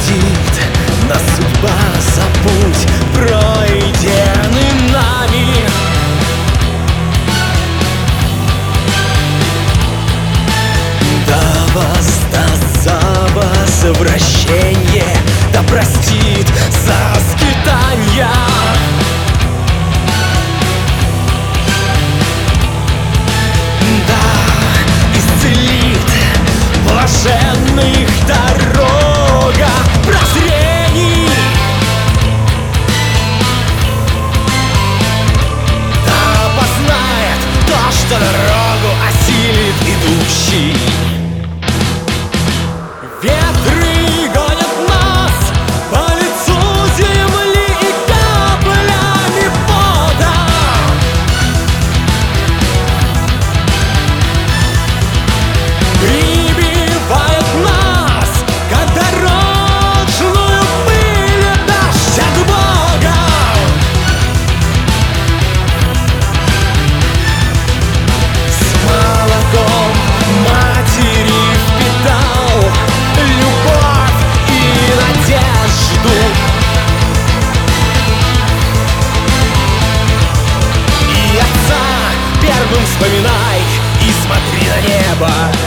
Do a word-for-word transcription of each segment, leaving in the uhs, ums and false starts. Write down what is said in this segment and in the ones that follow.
судит нас судьба за путь, пройденный нами. Да воздаст за возвращение, да простит за скитанья. Блаженных дорога прозрений, да познает то, что дорогу осилит идущий. Ветры гонят нас по лицу земли и каплями пота. Вспоминай и смотри на небо.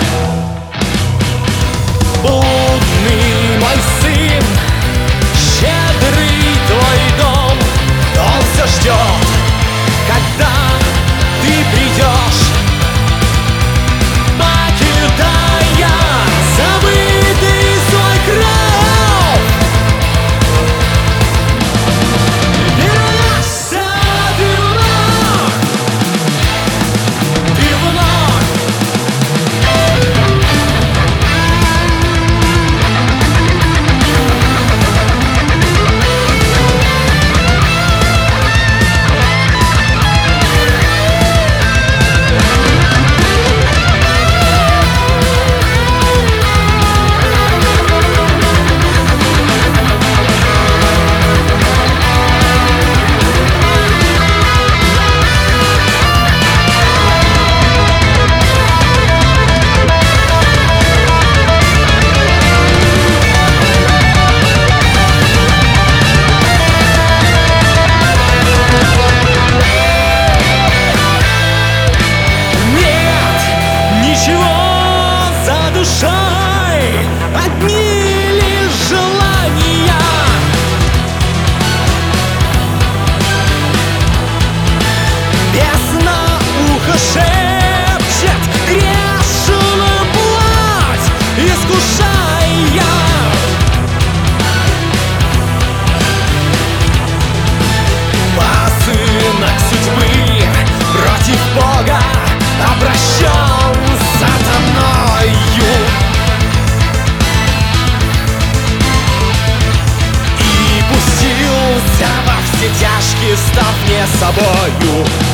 Блудный мой сын, щедрый твой дом, он все ждет, когда ты придешь, покидая забытый свой кров. Вернешься ты вновь, ты вновь. Одни лишь желания. Бес на ухо шепчет грешную плоть, искушая. Посынок судьбы против Бога обращен сатаною. Во все тяжкие, став не собою.